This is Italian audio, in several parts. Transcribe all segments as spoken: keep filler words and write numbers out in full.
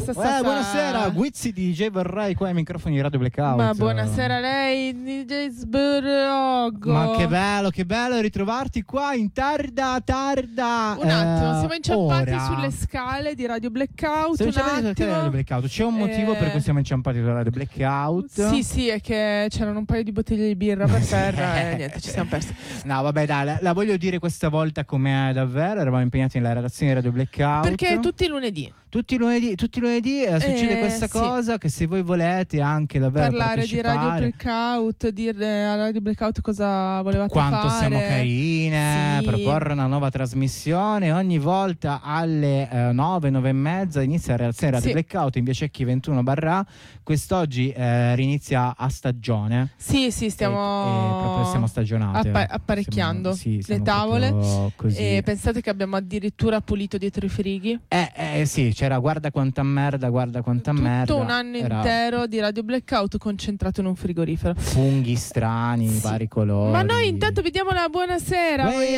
sta, sta, eh, buonasera, Guizzi D J Vorrei qua ai microfoni di Radio Blackout. Ma buonasera a lei, D J Sburrogo. Ma che bello, che bello ritrovarti qua in tarda, tarda. Un attimo, eh, siamo inciampati ora. sulle scale di Radio Blackout. Siamo un inciampati sulle scale di Radio attimo. Blackout. C'è un motivo Eh, per cui siamo inciampati sulla Radio Blackout? Sì, sì, è che c'erano un paio di bottiglie di birra per terra e niente, ci siamo persi. No, vabbè, dai, la, la voglio dire questa volta com'è davvero. Eravamo impegnati nella redazione di Radio Blackout. Perché tutti i lunedì. Tutti i lunedì, tutti i lunedì eh, succede Eh, questa sì. cosa che se voi volete anche davvero Parlare di Radio partecipare, Blackout, dire a Radio Blackout cosa volevate quanto fare. siamo carine, Sì. proporre una nuova trasmissione ogni volta alle eh, nove, nove e mezza inizia la redazione Radio Sì. Blackout in via Cecchi ventuno barra. Quest'oggi eh, rinizia a stagione. Sì, sì, stiamo e, e proprio siamo stagionate. appa- apparecchiando Siamo- sì, le siamo tavole. proprio così. E pensate che abbiamo addirittura pulito dietro i frighi. Eh, eh sì, c'era guarda quanta merda, guarda quanta Tutto merda. un anno Era intero di Radio Blackout concentrato in un frigorifero. funghi strani, Sì. vari colori. Ma noi intanto vi diamo la buonasera a voi Uè.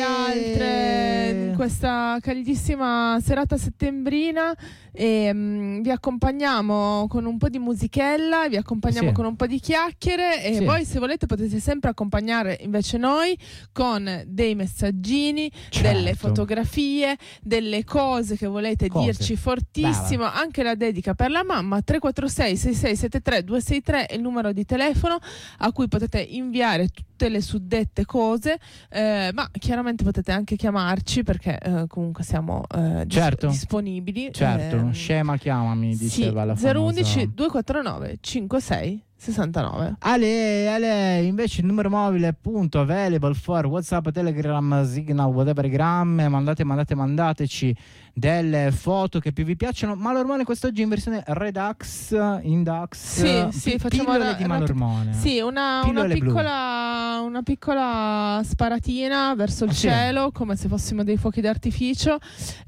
altre in questa caldissima serata settembrina e mm, vi accompagniamo con un po' di musichella, vi accompagniamo Sì. con un po' di chiacchiere e Sì. voi se volete potete sempre accompagnare invece noi con dei messaggini, Certo. delle fotografie, delle cose che volete Cose. dirci fortissimo, anche la dedica per la mamma. Tre quattro sei sei sei sette tre due sei tre è il numero di telefono a cui potete inviare tutte le suddette cose, eh, ma chiaramente potete anche chiamarci perché eh, comunque siamo eh, dis- Certo. disponibili. Certo, Ehm, scema chiamami, diceva sì, la zero famosa. uno uno due quattro nove cinque sei sei nove. Ale, Ale, invece il numero mobile appunto available for WhatsApp, Telegram, Signal, whatever gram, mandate, mandate, mandateci delle foto che più vi piacciono. Malormone quest'oggi in versione Redux, Indux, Sì, sì, pi- facciamo pillole una- di una- Malormone. Sì, una, una, Pillole blu. piccola, una piccola sparatina verso il Ah, sì? cielo, come se fossimo dei fuochi d'artificio,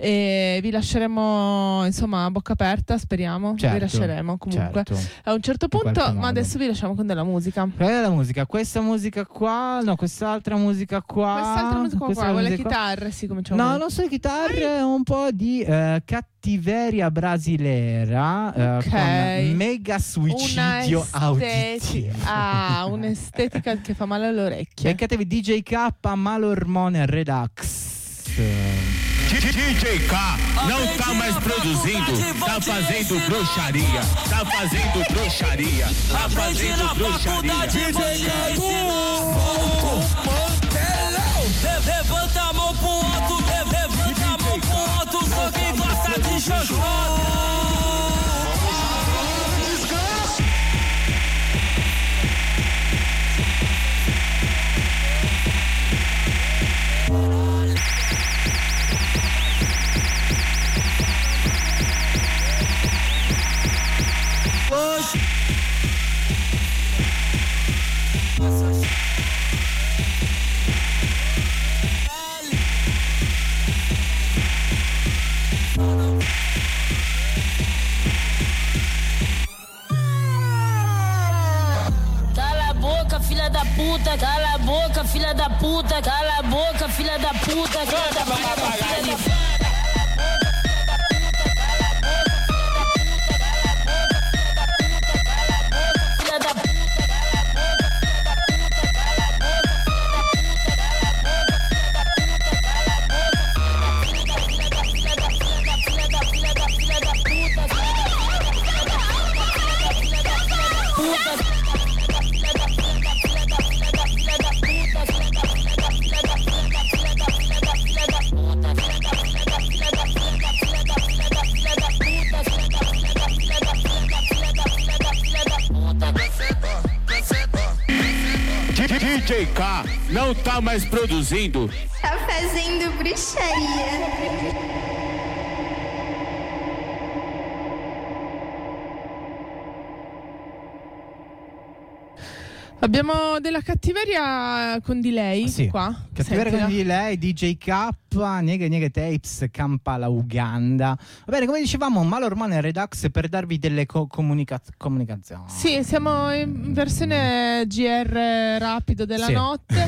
e vi lasceremo insomma a bocca aperta, speriamo. Certo, vi lasceremo comunque certo. a un certo In punto, qualche ma modo. adesso vi lasciamo con della musica. Qual è la musica? Questa musica qua, no, quest'altra musica qua. Quest'altra musica qua, questa con le musica qua. chitarre, sì, cominciamo. No, non so le chitarre, un po' di eh, cattiveria brasilera eh, Ok. con mega Una suicidio esteti- auditivo. ah, un'estetica che fa male alle orecchie. Beccatevi D J K Malormone Redux. D J K não tá mais produzindo, tá fazendo bruxaria, tá fazendo bruxaria, tá fazendo bruxaria. D J K Levanta a mão pro alto, levanta a mão pro alto, só quem gosta de xoxota. Cala a boca, filha da puta, cala a boca, filha da puta, cala a boca, filha da puta, filha da puta, filha da puta. D J K não tá mais produzindo. Tá fazendo bruxaria. Abbiamo della cattiveria con delay, sì. qua. Cattiveria Sentila. con delay, D J K, Nieghe Nieghe Tapes, campa la Uganda. Va bene, come dicevamo, Malormone e Redux per darvi delle co- comunica- comunicazioni. Sì, siamo in versione G R rapido della Sì. notte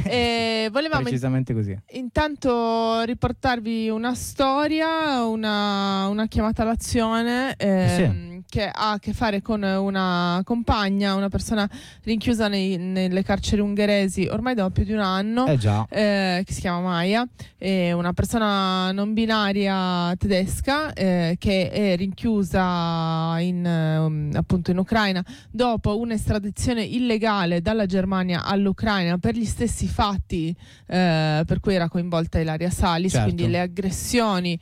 e volevamo in- Precisamente così. intanto riportarvi una storia, una, una chiamata all'azione ehm, che ha a che fare con una compagna, una persona rinchiusa nei- nelle carceri ungheresi ormai da più di un anno. Eh già. Eh, che si chiama Maya, è una persona non binaria tedesca eh, che è rinchiusa in, um, appunto in Ucraina dopo un'estradizione illegale dalla Germania all'Ucraina per gli stessi fatti eh, per cui era coinvolta Ilaria Salis, Certo. quindi le aggressioni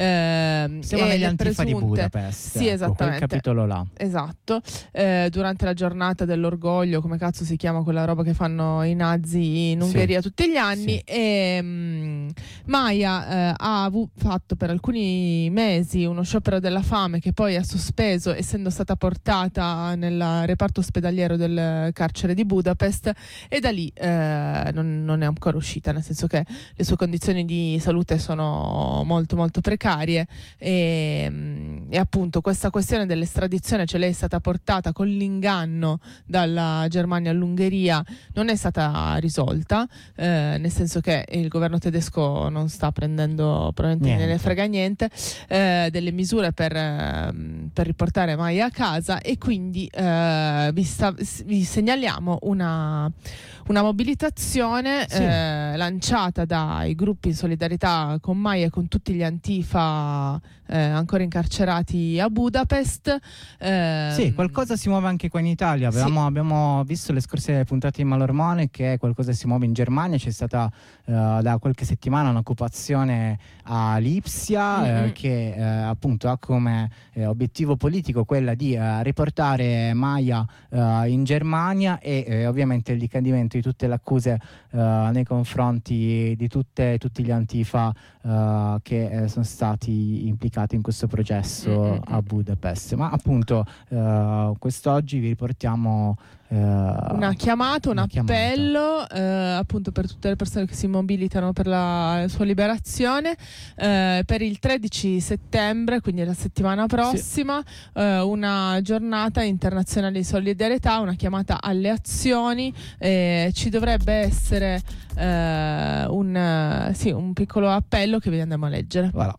eh, Siamo e negli le Antifa di presunte- Budapest. Sì, ecco, esattamente. quel capitolo là. Esatto, eh, durante la giornata dell'orgoglio, come cazzo si chiama quella roba che fanno i nazi in Sì. Ungheria tutti gli anni, Sì. e mm, Maya eh, ha avu- fatto per alcuni mesi uno sciopero della fame che poi ha sospeso, essendo stata portata nel reparto ospedaliero del carcere di Budapest, e da lì eh, non, non è ancora uscita, nel senso che le sue condizioni di salute sono molto molto precarie e, mm, e appunto questa questione dell'estradizione, cioè lei è stata portata con l'inganno dalla Germania all'Ungheria, non è stata risolta, eh, nel senso che il governo tedesco non sta prendendo, probabilmente Niente. ne frega niente, eh, delle misure per, ehm, per riportare Maya a casa, e quindi eh, vi, sta- vi segnaliamo una, una mobilitazione Sì. eh, lanciata dai gruppi in solidarietà con Maya e con tutti gli Antifa eh, ancora incarcerati a Budapest. Ehm, Sì, qualcosa si muove anche qua in Italia. Avevamo, abbiamo visto le scorse puntate di Malormone che qualcosa si muove in Germania. C'è stata eh, da qualche settimana un'occupazione a Lipsia Mm-hmm. eh, che eh, appunto ha come eh, obiettivo politico quella di eh, riportare Maya eh, in Germania e eh, ovviamente il ricadimento di tutte le accuse eh, nei confronti di tutte, tutti gli Antifa eh, che eh, sono stati implicati in questo processo Mm-mm. a Budapest. Ma appunto eh, quest'oggi vi riportiamo eh, una chiamata, un una chiamata. appello eh, appunto per tutte le persone che si mobilitano per la sua liberazione eh, per il tredici settembre, quindi la settimana prossima, eh, una giornata internazionale di solidarietà, una chiamata alle azioni. Eh, ci dovrebbe essere eh, un, eh, sì, un piccolo appello che vi andiamo a leggere. Voilà.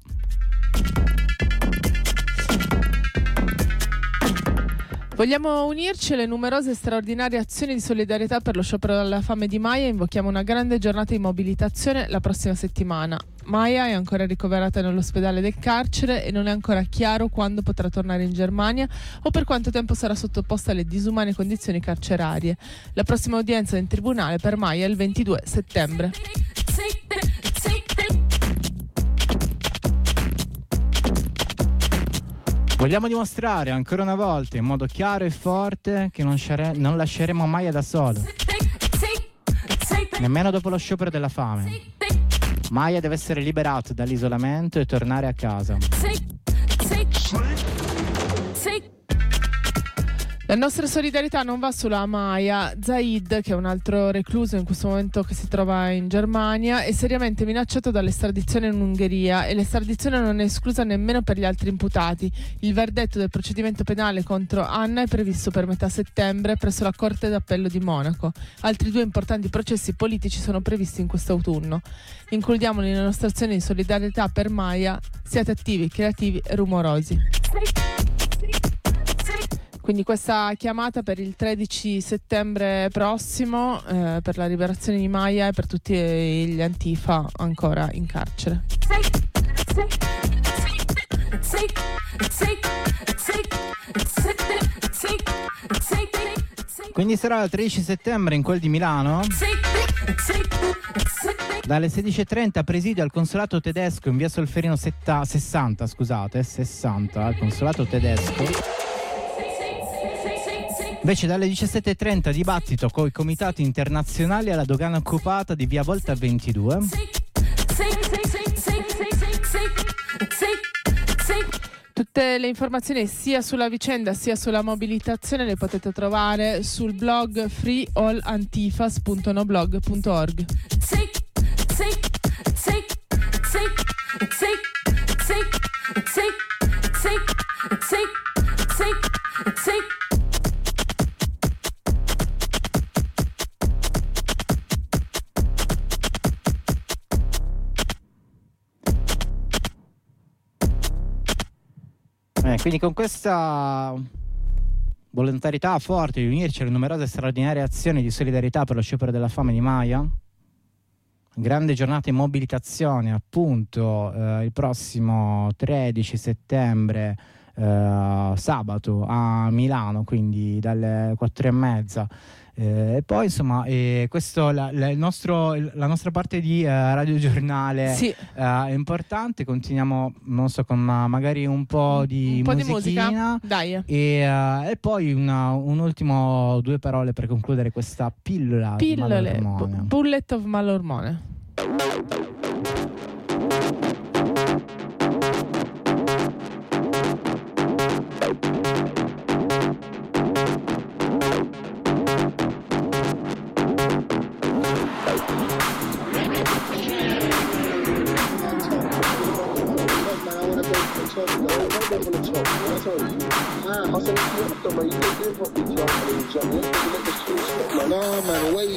Vogliamo unirci alle numerose e straordinarie azioni di solidarietà per lo sciopero della fame di Maya e invochiamo una grande giornata di mobilitazione la prossima settimana. Maya è ancora ricoverata nell'ospedale del carcere e non è ancora chiaro quando potrà tornare in Germania o per quanto tempo sarà sottoposta alle disumane condizioni carcerarie. La prossima udienza in tribunale per Maya è il ventidue settembre. Vogliamo dimostrare ancora una volta in modo chiaro e forte che non, sciare- non lasceremo Maya da sola, nemmeno dopo lo sciopero della fame. Maya deve essere liberato dall'isolamento e tornare a casa. La nostra solidarietà non va solo a Maya. Zaid, che è un altro recluso in questo momento che si trova in Germania, è seriamente minacciato dall'estradizione in Ungheria e l'estradizione non è esclusa nemmeno per gli altri imputati. Il verdetto del procedimento penale contro Anna è previsto per metà settembre presso la Corte d'Appello di Monaco. Altri due importanti processi politici sono previsti in quest'autunno. Includiamoli nelle nostre azioni di solidarietà per Maya. Siate attivi, creativi e rumorosi. Quindi questa chiamata per il tredici settembre prossimo eh, per la liberazione di Maya e per tutti gli Antifa ancora in carcere. Quindi sarà il tredici settembre in quel di Milano, dalle sedici e trenta, presidio al consolato tedesco in via Solferino setta- sessanta, scusate, sessanta, al consolato tedesco. Invece dalle diciassette e trenta dibattito con i comitati internazionali alla dogana occupata di via Volta ventidue. Tutte le informazioni sia sulla vicenda sia sulla mobilitazione le potete trovare sul blog free all antifas punto noblog punto org. Take, take, take, take, take, take, take, take, take, take. Eh, quindi con questa volontarietà forte di unirci alle numerose straordinarie azioni di solidarietà per lo sciopero della fame di Maya, grande giornata in mobilitazione appunto eh, il prossimo tredici settembre, eh, sabato a Milano, quindi dalle quattro e mezza. Eh, e poi insomma eh, questo la, la, il nostro, la nostra parte di eh, radiogiornale Sì. eh, è importante. Continuiamo, non so, con uh, magari un po' di Un po' di musichina, musica, dai. e, uh, e poi una, un ultimo due parole per concludere questa pillola di Pillole, malormone. bu- bullet of malormone. Nah, man, wait.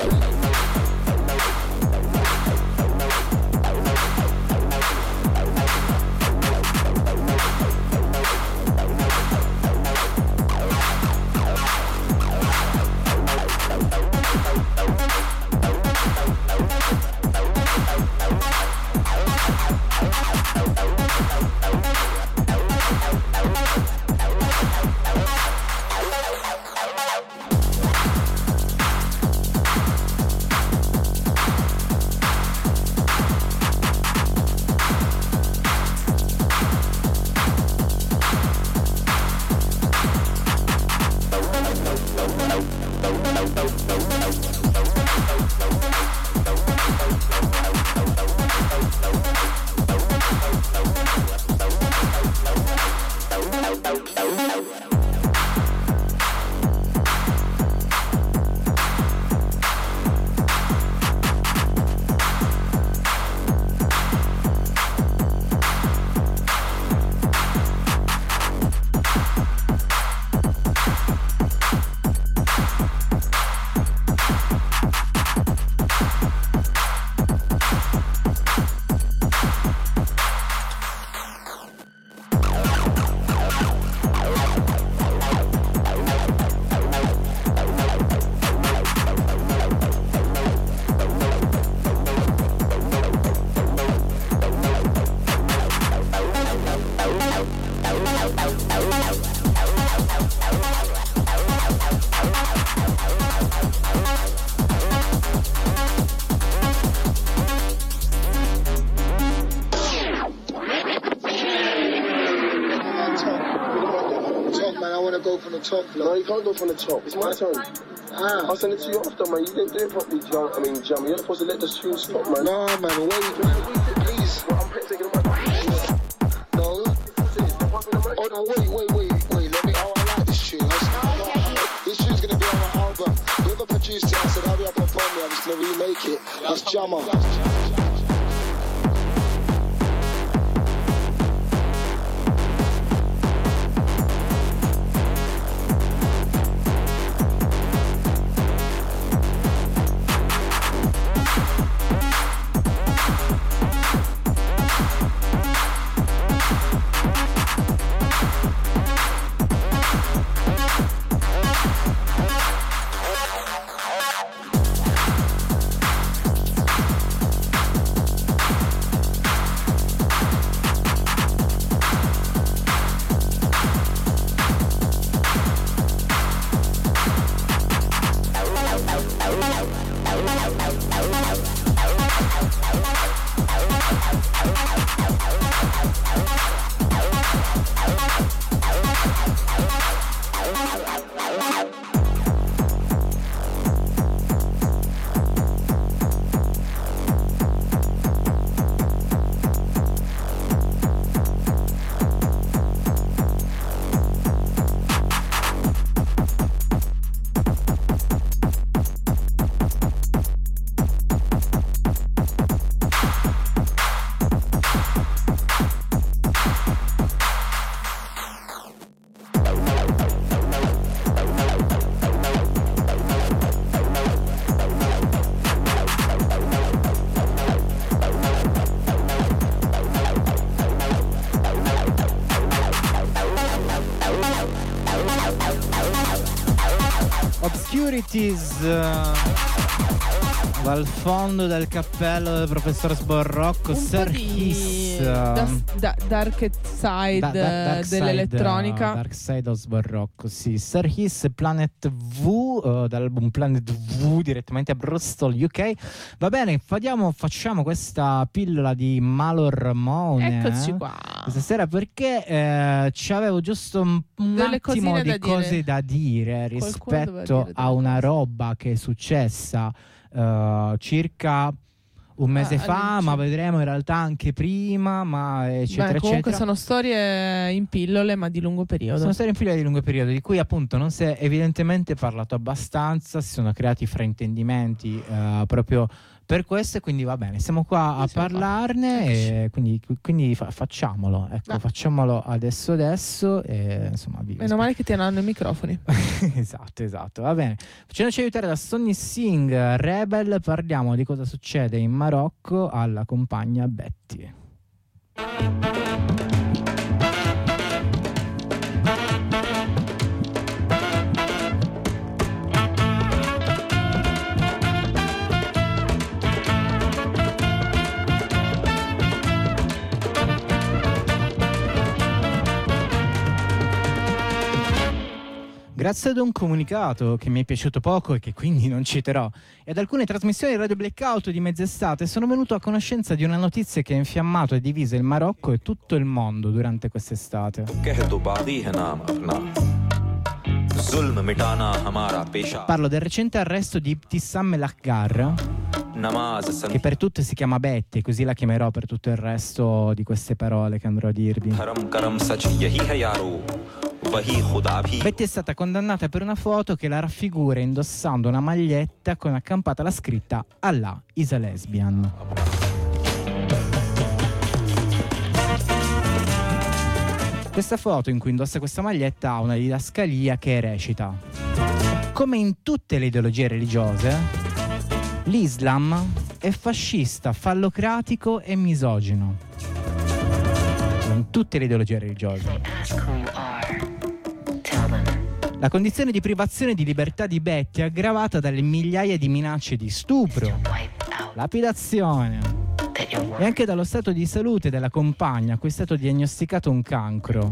Top, no, you can't go from the top. It's my turn. Ah. I'll send it to you after, man. You didn't do it properly, Jam. I mean, Jam. You're not supposed to let the tune stop, man. Nah, man. Wait, man. Please. Well, I'm taking my. No. Oh, no, wait, wait, wait, wait. Let me. Oh, I like this tune. This tune's gonna be on my album. Whoever produced it, I said, hurry up and find me. I'm just gonna remake it. That's Jammer. Obscurities uh, dal fondo del cappello del professor Sborrocco, un Sir po' di Hiss, da, da, dark side da, da, dark dell'elettronica. side, uh, Dark Side of Sborrocco, sì. Sir Hiss, Planet V, uh, dall'album Planet V, direttamente a Bristol, U K. Va bene, facciamo, facciamo questa pillola di malormone. Eccoci qua. Questa sera perché eh, ci avevo giusto un, un Delle attimo cosine di da cose dire. da dire Qualcuno doveva rispetto dire a delle una cose. roba che è successa uh, circa un mese Ah, fa, all'incirca. ma vedremo in realtà anche prima, ma eccetera Beh, comunque eccetera. sono storie in pillole, ma di lungo periodo. Sono storie in fila di lungo periodo, di cui appunto non si è evidentemente parlato abbastanza, si sono creati fraintendimenti uh, proprio per questo, e quindi va bene, siamo qua a Siamo qua. parlarne e quindi, quindi fa- facciamolo, ecco, No. facciamolo adesso adesso e insomma vi Meno male che ti hanno i microfoni. esatto, esatto, va bene. Facendoci aiutare da Sonny Singh, Rebel, parliamo di cosa succede in Marocco alla compagna Betty. Grazie ad un comunicato che mi è piaciuto poco e che quindi non citerò, e ad alcune trasmissioni di Radio Blackout di mezz'estate, sono venuto a conoscenza di una notizia che ha infiammato e diviso il Marocco e tutto il mondo durante quest'estate. Parlo del recente arresto di Ibtissam Melakgar, che per tutte si chiama Betty, così la chiamerò per tutto il resto di queste parole che andrò a dirvi. Betty è stata condannata per una foto che la raffigura indossando una maglietta con accampata la scritta Allah is a lesbian. Questa foto in cui indossa questa maglietta ha una didascalia che recita: come in tutte le ideologie religiose, l'Islam è fascista, fallocratico e misogino. In tutte le ideologie religiose. La condizione di privazione di libertà di Betty è aggravata dalle migliaia di minacce di stupro, lapidazione e anche dallo stato di salute della compagna, a cui è stato diagnosticato un cancro.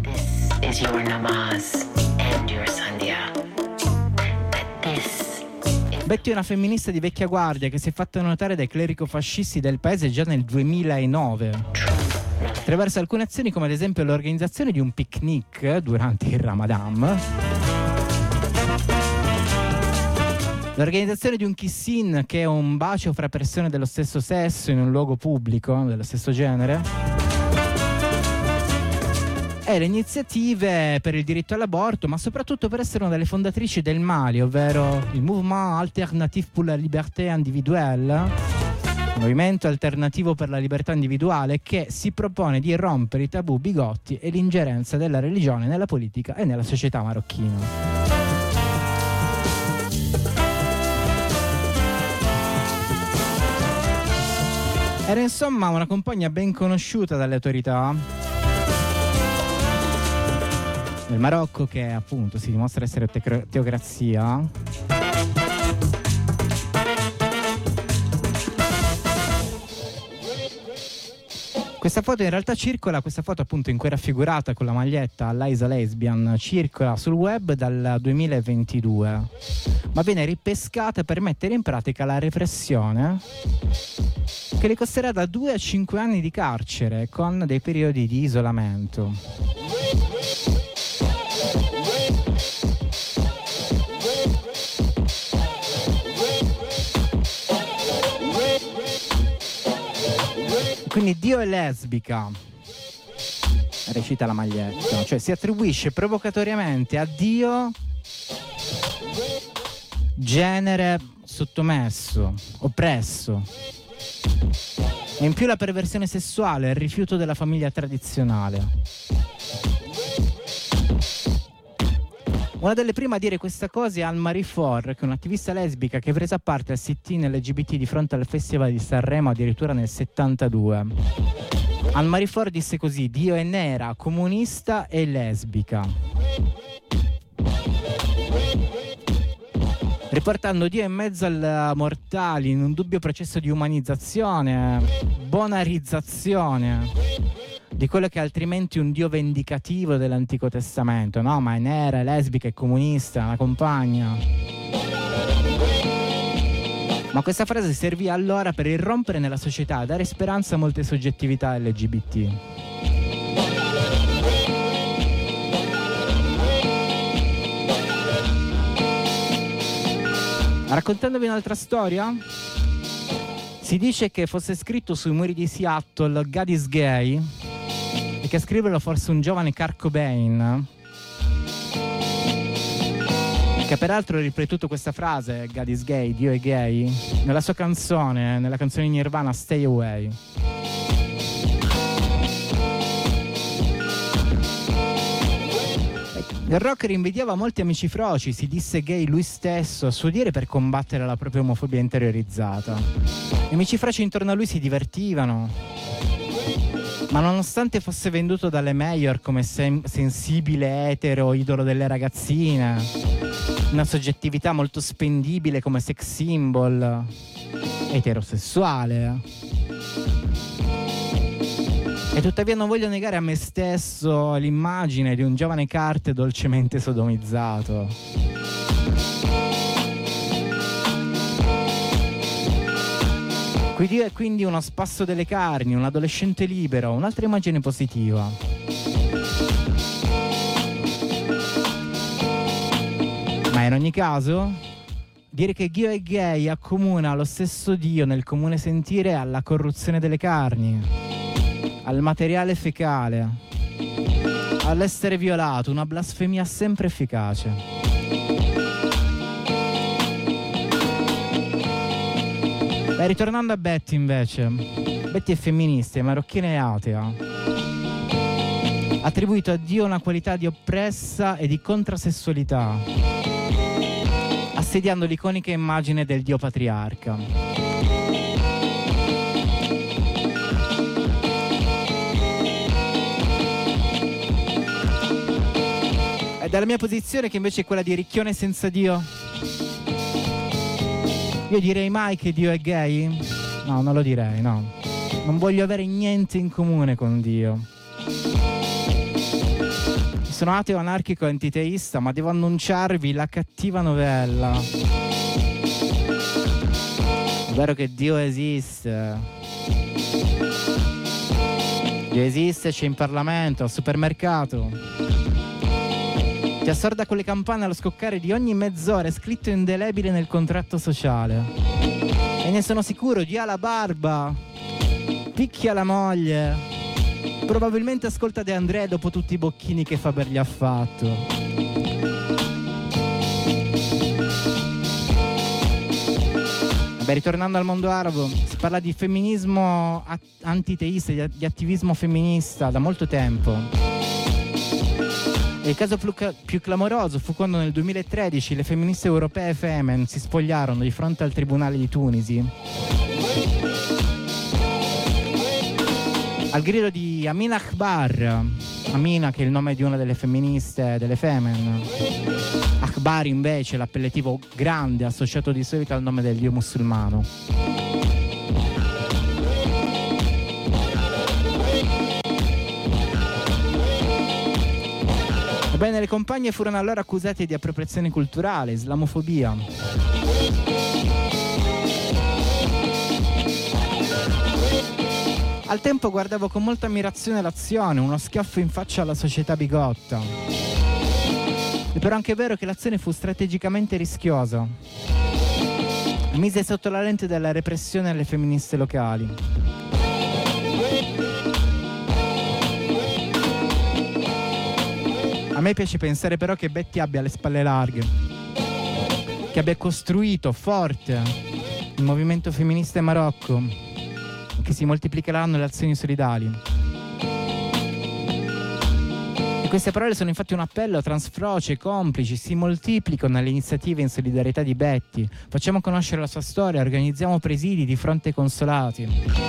Betty è una femminista di vecchia guardia che si è fatta notare dai clerico-fascisti del paese già nel duemilanove, attraverso alcune azioni come ad esempio l'organizzazione di un picnic durante il Ramadan, l'organizzazione di un kiss-in, che è un bacio fra persone dello stesso sesso in un luogo pubblico, dello stesso genere, e le iniziative per il diritto all'aborto, ma soprattutto per essere una delle fondatrici del Mali, ovvero il Mouvement Alternatif pour la Liberté Individuelle, un movimento alternativo per la libertà individuale che si propone di rompere i tabù bigotti e l'ingerenza della religione nella politica e nella società marocchina. Era insomma una compagna ben conosciuta dalle autorità del Marocco, che appunto si dimostra essere te- teocrazia. Questa foto in realtà circola, questa foto appunto in cui è raffigurata con la maglietta Liza Lesbian, circola sul web dal duemilaventidue, ma viene ripescata per mettere in pratica la repressione che le costerà da due a cinque anni di carcere con dei periodi di isolamento. Quindi Dio è lesbica, recita la maglietta, cioè si attribuisce provocatoriamente a Dio genere sottomesso, oppresso, e in più la perversione sessuale, il rifiuto della famiglia tradizionale. Una delle prime a dire questa cosa è Anne-Marie Faure, che è un'attivista lesbica che ha preso parte al sit-in L G B T di fronte al Festival di Sanremo addirittura nel settantadue. Anne-Marie Faure disse così: Dio è nera, comunista e lesbica. riportando Dio in mezzo ai mortali in un dubbio processo di umanizzazione, bonarizzazione di quello che è altrimenti un Dio vendicativo dell'Antico Testamento, no? Ma è nera, è lesbica, è comunista, la compagna. Ma questa frase servì allora per irrompere nella società e dare speranza a molte soggettività L G B T. Raccontandovi un'altra storia, si dice che fosse scritto sui muri di Seattle God is gay e che a scriverlo fosse un giovane Kurt Cobain, che peraltro ha ripetuto questa frase, God is gay, Dio è gay, nella sua canzone, nella canzone di Nirvana Stay Away. Il rocker invidiava molti amici froci, si disse gay lui stesso a suo dire per combattere la propria omofobia interiorizzata. Gli amici froci intorno a lui si divertivano, ma nonostante fosse venduto dalle major come sem- sensibile etero, idolo delle ragazzine, una soggettività molto spendibile come sex symbol, eterosessuale. E tuttavia non voglio negare a me stesso l'immagine di un giovane Kurt dolcemente sodomizzato. Qui Dio è quindi uno spasso delle carni, un adolescente libero, un'altra immagine positiva. Ma in ogni caso, dire che Dio è gay accomuna lo stesso Dio nel comune sentire alla corruzione delle carni, al materiale fecale, all'essere violato, una blasfemia sempre efficace. Beh, ritornando a Betty invece, Betty è femminista, è marocchina e atea. Ha attribuito a Dio una qualità di oppressa e di contrasessualità, assediando l'iconica immagine del Dio patriarca. E dalla mia posizione, che invece è quella di ricchione senza Dio, io direi mai che Dio è gay? No, non lo direi, no. Non voglio avere niente in comune con Dio. Sono ateo, anarchico e antiteista, ma devo annunciarvi la cattiva novella. Ovvero che Dio esiste. Dio esiste, c'è in Parlamento, al supermercato. Ti assorda con le campane allo scoccare di ogni mezz'ora, è scritto indelebile nel contratto sociale. E ne sono sicuro, Dio ha la barba, picchia la moglie, probabilmente ascolta De André dopo tutti i bocchini che Faber gli ha fatto. Beh, ritornando al mondo arabo, si parla di femminismo antiteista, di attivismo femminista da molto tempo. E il caso più clamoroso fu quando nel duemilatredici le femministe europee Femen si spogliarono di fronte al tribunale di Tunisi al grido di Amina Akbar. Amina, che è il nome di una delle femministe delle Femen. Akbar invece l'appellativo grande associato di solito al nome del dio musulmano. Ebbene, le compagne furono allora accusate di appropriazione culturale, islamofobia. Al tempo guardavo con molta ammirazione l'azione, uno schiaffo in faccia alla società bigotta. È però anche vero che l'azione fu strategicamente rischiosa. Mise sotto la lente della repressione alle femministe locali. A me piace pensare però che Betty abbia le spalle larghe, che abbia costruito forte il movimento femminista in Marocco, che si moltiplicheranno le azioni solidali. E queste parole sono infatti un appello a transfroce, complici, si moltiplicano le iniziative in solidarietà di Betty. Facciamo conoscere la sua storia, organizziamo presidi di fronte ai consolati.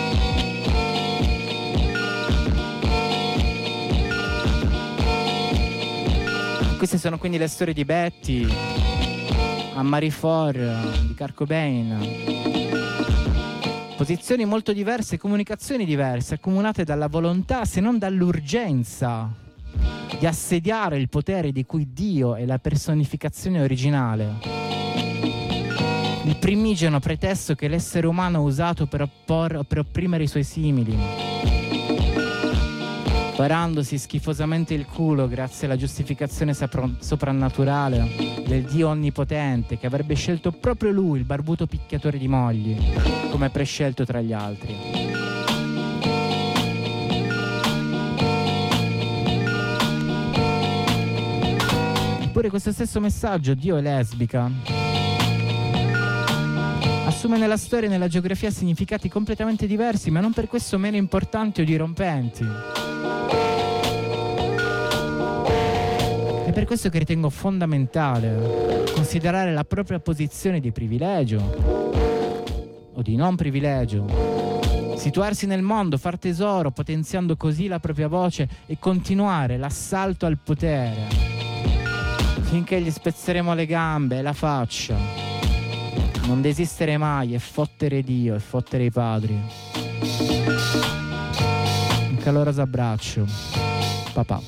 Queste sono quindi le storie di Betty, a Marifor di Kurt Cobain. Posizioni molto diverse, comunicazioni diverse, accomunate dalla volontà, se non dall'urgenza, di assediare il potere di cui Dio è la personificazione originale. Il primigeno pretesto che l'essere umano ha usato per, oppor- per opprimere i suoi simili, parandosi schifosamente il culo grazie alla giustificazione sapro- soprannaturale del Dio onnipotente che avrebbe scelto proprio lui, il barbuto picchiatore di mogli, come prescelto tra gli altri. Eppure questo stesso messaggio, Dio è lesbica, assume nella storia e nella geografia significati completamente diversi, ma non per questo meno importanti o dirompenti. È per questo che ritengo fondamentale considerare la propria posizione di privilegio o di non privilegio, situarsi nel mondo, far tesoro, potenziando così la propria voce e continuare l'assalto al potere finché gli spezzeremo le gambe e la faccia. Non desistere mai e fottere Dio e fottere i padri. Un caloroso abbraccio, papà.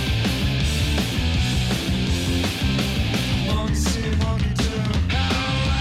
Once you want to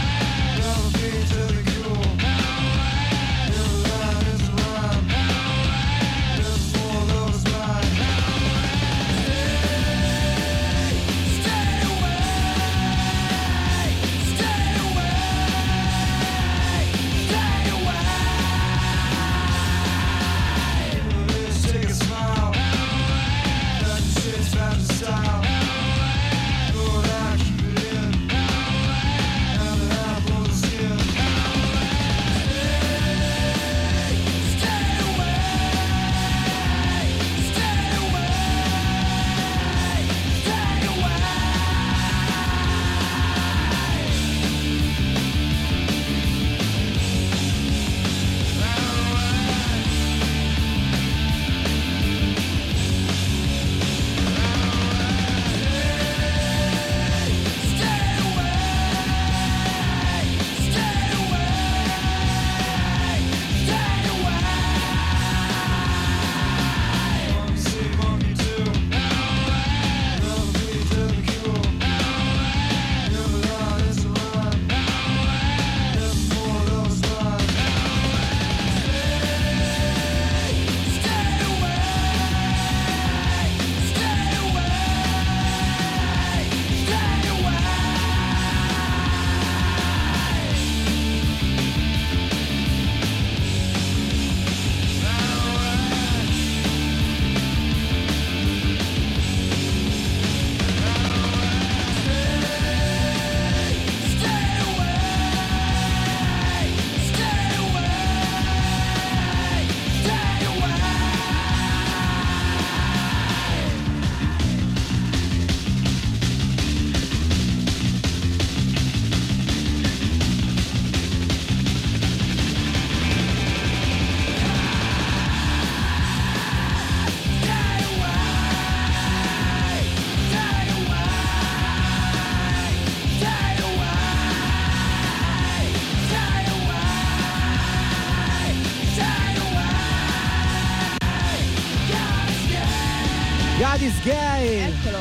Everybody's Gay. Eccolo.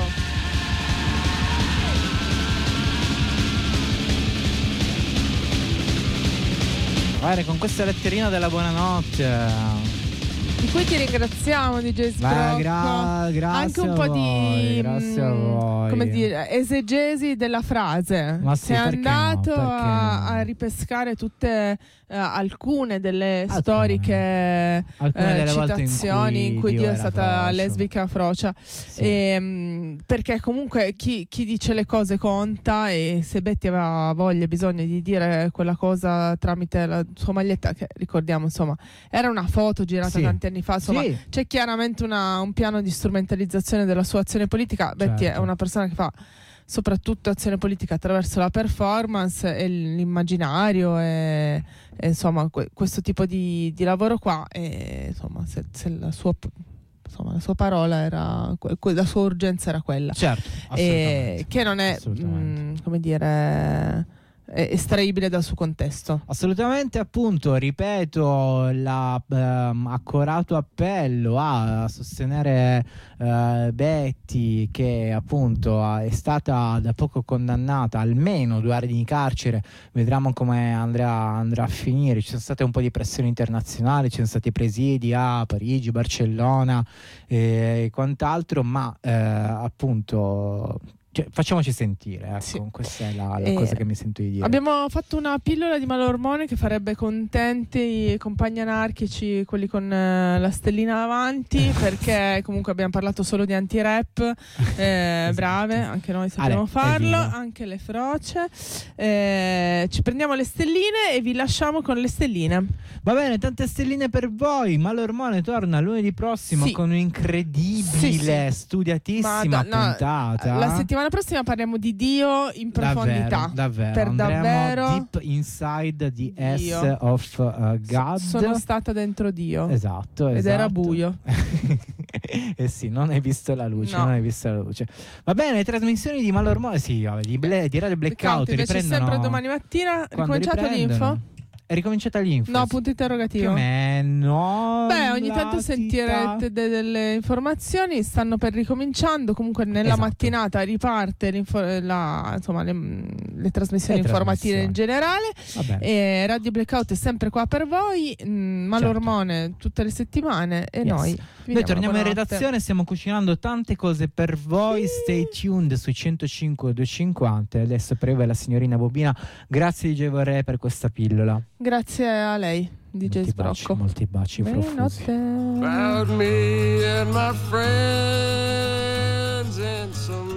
Guarda, con questa letterina della buonanotte. Di cui ti ringraziamo D J Sbrocco. Gra- grazie anche un a po' voi, di grazie a mh, voi. come dire, esegesi della frase. Ma sì, sei perché andato no, perché a, no? a ripescare tutte uh, alcune delle Alcune. storiche Alcune eh, delle volte in citazioni in cui, Dio Dio è era stata frocio. lesbica frocia. Sì. E, mh, perché comunque chi, chi dice le cose conta, e se Betty aveva voglia e bisogno di dire quella cosa tramite la sua maglietta, che ricordiamo insomma era una foto girata Sì. tanti anni fa, insomma Sì. c'è chiaramente una- un piano di strumentalizzazione della sua azione politica. Betty Certo. è una persona che fa soprattutto azione politica attraverso la performance e l'immaginario e, e insomma que- questo tipo di, di lavoro qua, e insomma se, se la sua insomma la sua parola era que- que- la sua urgenza era quella, Certo, e assolutamente. che non è Assolutamente. mh, come dire è estraibile dal suo contesto. Assolutamente, appunto, ripeto, l'accorato appello a sostenere eh, Betty, che appunto ha- è stata da poco condannata almeno due anni di carcere. Vedremo come andrà, andrà a finire. Ci sono state un po' di pressioni internazionali, ci sono stati presidi a Parigi, Barcellona e quant'altro, ma eh, appunto cioè, facciamoci sentire, ecco, Sì. questa è la, la E cosa che mi sento di dire. Abbiamo fatto una pillola di malormone che farebbe contenti i compagni anarchici, quelli con eh, la stellina davanti, perché comunque abbiamo parlato solo di anti-rap, eh, Esatto. brave, anche noi sappiamo Ale, farlo, evviva. anche le froce. Eh, ci prendiamo le stelline e vi lasciamo con le stelline. Va bene, tante stelline per voi. Malormone torna lunedì prossimo Sì. con un'incredibile, Sì, sì. studiatissima Ma da- no, puntata. La settimana prossima parliamo di Dio in profondità. Davvero, davvero. Per Andremo davvero deep inside the Dio. S of uh, God. Sono stata dentro Dio. Esatto, Ed esatto. era buio. Eh sì, non hai visto la luce, No. non hai visto la luce. Va bene, le trasmissioni di Malormone, sì, vabbè, di, Ble- di Radio Blackout invece riprendono sempre domani mattina. quando Ricominciato riprendono. l'info? È ricominciata l'info? No, punto interrogativo. Più o meno. Beh, ogni tanto la sentirete de- delle informazioni, stanno per ricominciando, comunque nella Esatto. mattinata riparte l'info- la- insomma, le, le trasmissioni Le informative in trasmissioni. generale. Va bene. E Radio Blackout è sempre qua per voi, mh, Malormone tutte le settimane e Yes. noi vi Noi diamo torniamo in buonanotte. redazione, stiamo cucinando tante cose per voi. Stay tuned su centocinque duecentocinquanta. Adesso prego la signorina Bobina. Grazie di J Vorrei per questa pillola. Grazie a lei, D J Molti baci, Sbrocco. molti baci profusi. Buonanotte. About me and my friends and some